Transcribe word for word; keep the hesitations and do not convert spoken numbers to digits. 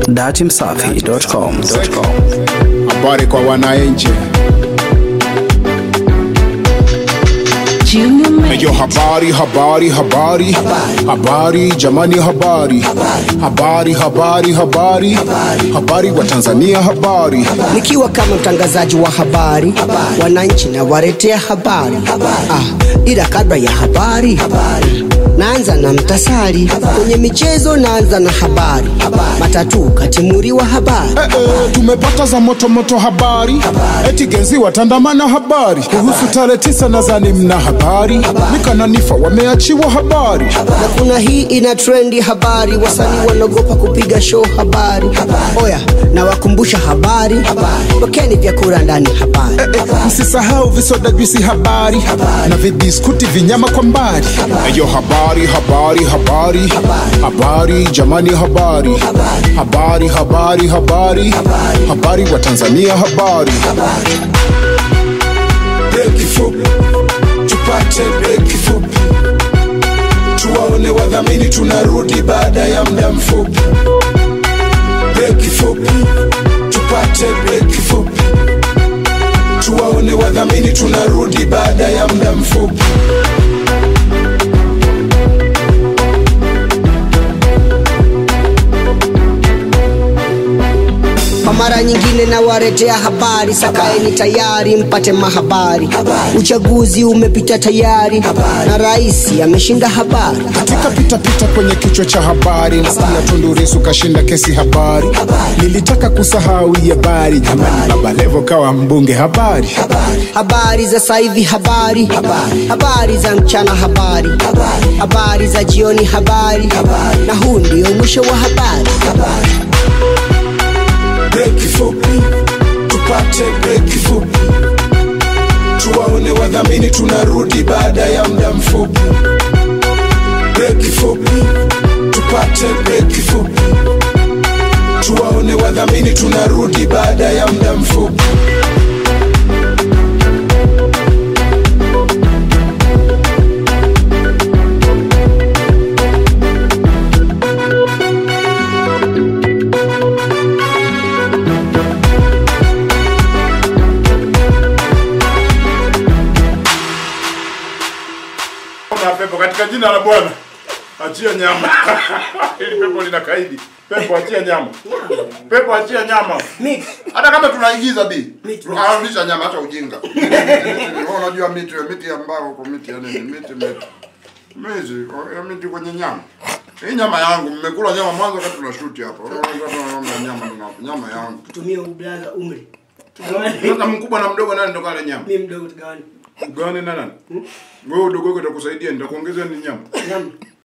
dati msafi dot com. Habari kwa wananchi. Yo, habari, habari, habari, habari, jamani habari, habari, habari, habari, habari wa Tanzania habari. Nikiwa kama mtangazaji wa habari, wananchi na waretea habari. Ah, ila kabla ya habari, naanza na mtasari. Kwenye michezo naanza na habari, matatu katimuri wa habari. Eh, eh, tumepata za moto moto habari, eti genzi watandamana habari. Kuhusu tarehe tisa nadhani mna habari, Mika Nifa wameachiwa habari. Na kuna hii ina trendi habari, wasanii wanaogopa kupiga show habari. Oya, na wakumbusha habari, wakeni vyakula ndani habari. Eh, eh, msisahau visoda juisi habari, na vidiskuti vinyama kwa mbali. Yo, habari, habari, habari, habari, jamani habari, habari, habari, habari, habari wa Tanzania habari. Breki fupi, tupate breki fupi, tuwaone wadhamini tunarudi baada ya muda mfupi. Breki fupi, tupate breki fupi, tuwaone wadhamini tunarudi baada ya muda mfupi. Mara nyingine na waretea habari, sakaeni tayari mpate mahabari. Uchaguzi umepita tayari, na raisi ameshinda habari. Katika pita pita kwenye kichwa cha habari, nasikia Tundu Lissu kashinda kesi habari. Nilitaka kusahau habari, jamani Baba Levo kawa mbunge habari. Habari za saivi habari, habari za mchana habari, habari za jioni habari, na huu ndio mwisho wa habari. Breki fupi, tupate breki fupi, tuwaone wadhamini tunarudi baada ya muda mfupi. Breki fupi, tupate breki fupi, tuwaone wadhamini tunarudi baada ya muda mfupi. Pepo katika jina la Bwana, achia nyama. Ili pepo linakaidi. Pepo achia nyama. Pepo achia nyama. Mix. Hata kama tunaigiza bi, tunarudisha nyama hata ujinga. Wewe unajua miti, miti ambayo uko miti yani miti miti. Mezi, miti kwenye nyama. Hii nyama yangu, mmekula nyama mwanzo wakati tunashoot hapa. Unaona nyama ndo nyama yangu. Tumia ublaza umri. Sasa mkubwa na mdogo nani ndo kale nyama? Mimi mdogo tugawani. Gani na nani? Wewe udogo wako atakusaidia, nitakuongezea ni nyama. Nyama.